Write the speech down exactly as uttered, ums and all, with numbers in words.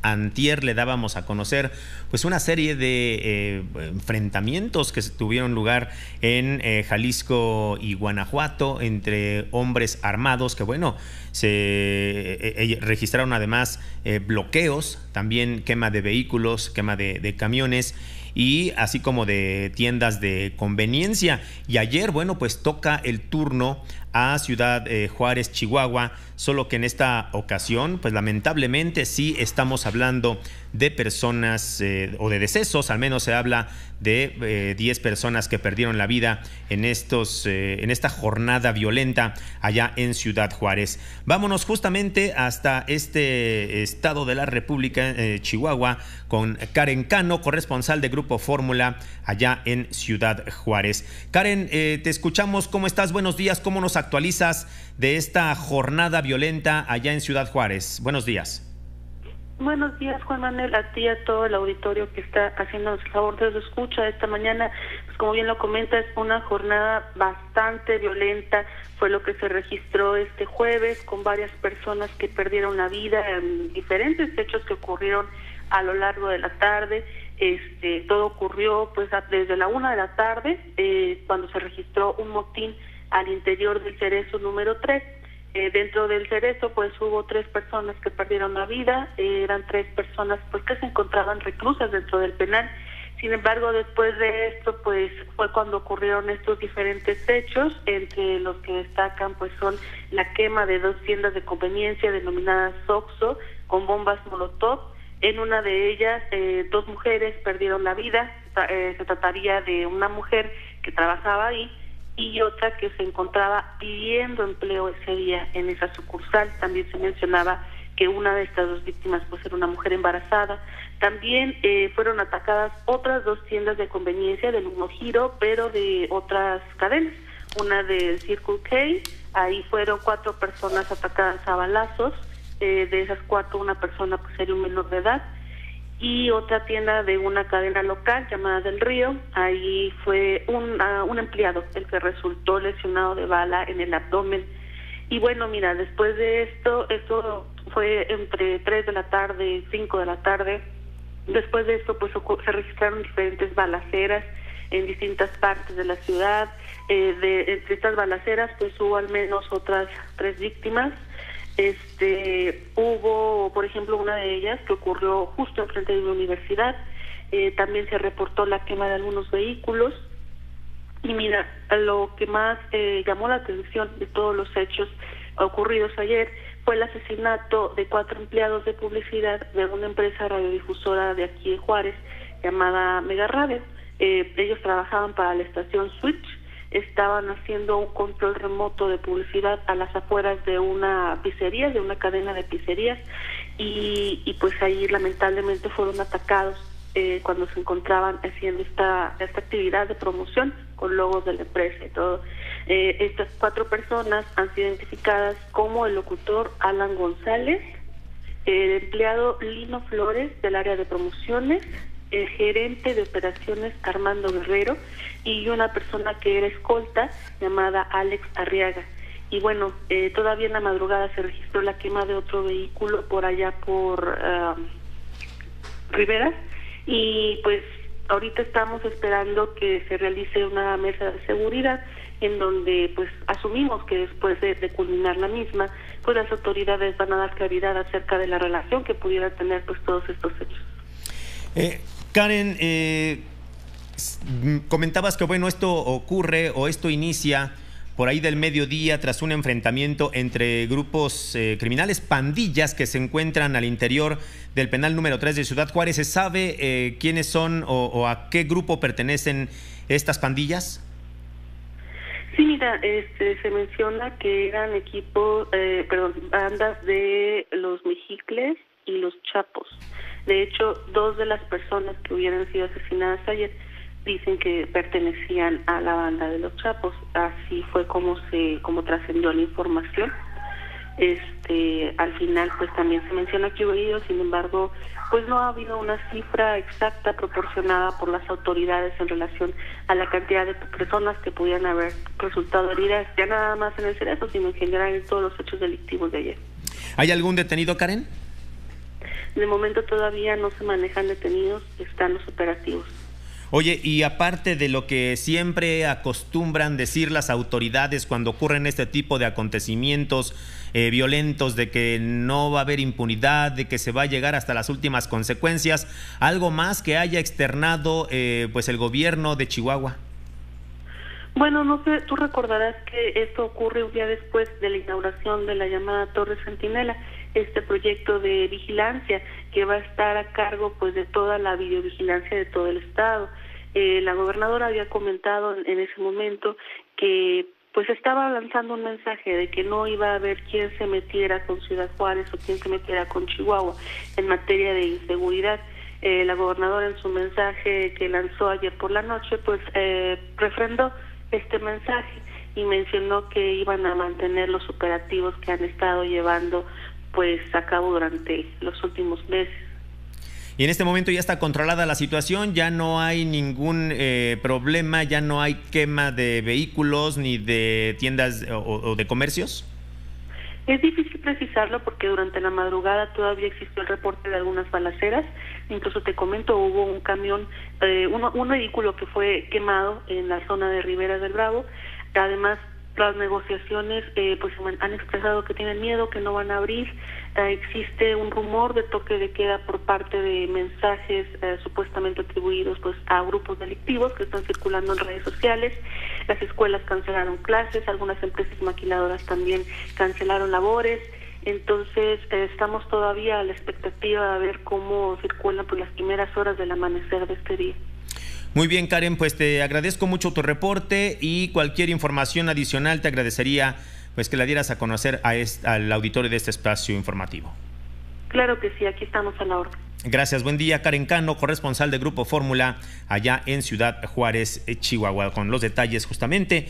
antier le dábamos a conocer pues una serie de eh, enfrentamientos que tuvieron lugar en eh, Jalisco y Guanajuato entre hombres armados que, bueno, se eh, eh, registraron además eh, bloqueos, también quema de vehículos, quema de, de camiones y así como de tiendas de conveniencia. Y ayer, bueno, pues toca el turno a Ciudad eh, Juárez, Chihuahua, solo que en esta ocasión, pues lamentablemente sí estamos hablando de personas eh, o de decesos, al menos se habla de eh, diez personas que perdieron la vida en, estos, eh, en esta jornada violenta allá en Ciudad Juárez. Vámonos justamente hasta este estado de la República, eh, Chihuahua, con Karen Cano, corresponsal de Grupo Fórmula allá en Ciudad Juárez. Karen, eh, te escuchamos. ¿Cómo estás? Buenos días. ¿Cómo nos actualizas de esta jornada violenta allá en Ciudad Juárez? Buenos días. Buenos días, Juan Manuel, a ti y a todo el auditorio que está haciendo el favor de su escucha esta mañana. Pues como bien lo comentas, una jornada bastante violenta fue lo que se registró este jueves, con varias personas que perdieron la vida en diferentes hechos que ocurrieron a lo largo de la tarde. Este, todo ocurrió pues desde la una de la tarde, eh, cuando se registró un motín al interior del Cerezo número tres. Eh, dentro del Cerezo pues hubo tres personas que perdieron la vida, eh, eran tres personas pues que se encontraban reclusas dentro del penal. Sin embargo, después de esto pues fue cuando ocurrieron estos diferentes hechos, entre los que destacan pues son la quema de dos tiendas de conveniencia denominadas Oxxo con bombas Molotov. En una de ellas eh, dos mujeres perdieron la vida, eh, se trataría de una mujer que trabajaba ahí y otra que se encontraba pidiendo empleo ese día en esa sucursal. También se mencionaba que una de estas dos víctimas pues era una mujer embarazada. También eh, fueron atacadas otras dos tiendas de conveniencia del mismo giro, pero de otras cadenas. Una del Circle K, ahí fueron cuatro personas atacadas a balazos, eh, de esas cuatro una persona pues era un menor de edad. Y otra tienda de una cadena local llamada Del Río, ahí fue un, uh, un empleado el que resultó lesionado de bala en el abdomen. Y bueno, mira, después de esto, esto fue entre tres de la tarde y cinco de la tarde, después de esto pues se registraron diferentes balaceras en distintas partes de la ciudad. Eh, de, entre estas balaceras pues hubo al menos otras tres víctimas. Este, hubo, por ejemplo, una de ellas que ocurrió justo enfrente de la universidad. Eh, también se reportó la quema de algunos vehículos. Y mira, lo que más eh, llamó la atención de todos los hechos ocurridos ayer fue el asesinato de cuatro empleados de publicidad de una empresa radiodifusora de aquí de Juárez llamada Mega Radio. Eh, ellos trabajaban para la estación Switch. Estaban haciendo un control remoto de publicidad a las afueras de una pizzería, de una cadena de pizzerías, y, y pues ahí lamentablemente fueron atacados eh, cuando se encontraban haciendo esta, esta actividad de promoción con logos de la empresa y todo. Eh, estas cuatro personas han sido identificadas como el locutor Alan González, el empleado Lino Flores del área de promociones, el gerente de operaciones Armando Guerrero y una persona que era escolta llamada Alex Arriaga. Y bueno, eh, todavía en la madrugada se registró la quema de otro vehículo por allá por uh, Rivera, y pues ahorita estamos esperando que se realice una mesa de seguridad en donde pues asumimos que después de, de culminar la misma pues las autoridades van a dar claridad acerca de la relación que pudieran tener pues todos estos hechos. Eh, Karen, eh, comentabas que bueno, esto ocurre o esto inicia por ahí del mediodía tras un enfrentamiento entre grupos eh, criminales, pandillas que se encuentran al interior del penal número tres de Ciudad Juárez. ¿Se sabe eh, quiénes son o, o a qué grupo pertenecen estas pandillas? Sí, mira, este, se menciona que eran equipos, eh, perdón, bandas de los Mexicles y los Chapos. De hecho, dos de las personas que hubieran sido asesinadas ayer dicen que pertenecían a la banda de los Chapos. Así fue como se como trascendió la información. Este, al final pues también se menciona que hubo heridos, sin embargo, pues no ha habido una cifra exacta proporcionada por las autoridades en relación a la cantidad de personas que pudieran haber resultado heridas, ya nada más en el Cerezo, sino en general en todos los hechos delictivos de ayer. ¿Hay algún detenido, Karen? De momento todavía no se manejan detenidos, están los operativos. Oye, y aparte de lo que siempre acostumbran decir las autoridades cuando ocurren este tipo de acontecimientos eh, violentos, de que no va a haber impunidad, de que se va a llegar hasta las últimas consecuencias, ¿algo más que haya externado eh, pues el gobierno de Chihuahua? Bueno, no sé, tú recordarás que esto ocurre un día después de la inauguración de la llamada Torre Centinela, este proyecto de vigilancia que va a estar a cargo pues de toda la videovigilancia de todo el estado. Eh, la gobernadora había comentado en, en ese momento que pues estaba lanzando un mensaje de que no iba a haber quien se metiera con Ciudad Juárez o quien se metiera con Chihuahua en materia de inseguridad. Eh, la gobernadora en su mensaje que lanzó ayer por la noche pues eh, refrendó este mensaje y mencionó que iban a mantener los operativos que han estado llevando pues a cabo durante los últimos meses. Y en este momento ya está controlada la situación, ya no hay ningún eh, problema, ya no hay quema de vehículos ni de tiendas o, o de comercios. Es difícil precisarlo porque durante la madrugada todavía existió el reporte de algunas balaceras. Incluso te comento, hubo un camión, eh, un, un vehículo que fue quemado en la zona de Ribera del Bravo. Además, las negociaciones eh, pues han expresado que tienen miedo, que no van a abrir. Eh, existe un rumor de toque de queda por parte de mensajes eh, supuestamente atribuidos pues a grupos delictivos que están circulando en redes sociales. Las escuelas cancelaron clases, algunas empresas maquiladoras también cancelaron labores. Entonces eh, estamos todavía a la expectativa de ver cómo circulan pues las primeras horas del amanecer de este día. Muy bien, Karen, pues te agradezco mucho tu reporte y cualquier información adicional te agradecería pues que la dieras a conocer a este, al auditorio de este espacio informativo. Claro que sí, aquí estamos a la orden. Gracias, buen día. Karen Cano, corresponsal de Grupo Fórmula allá en Ciudad Juárez, Chihuahua, con los detalles justamente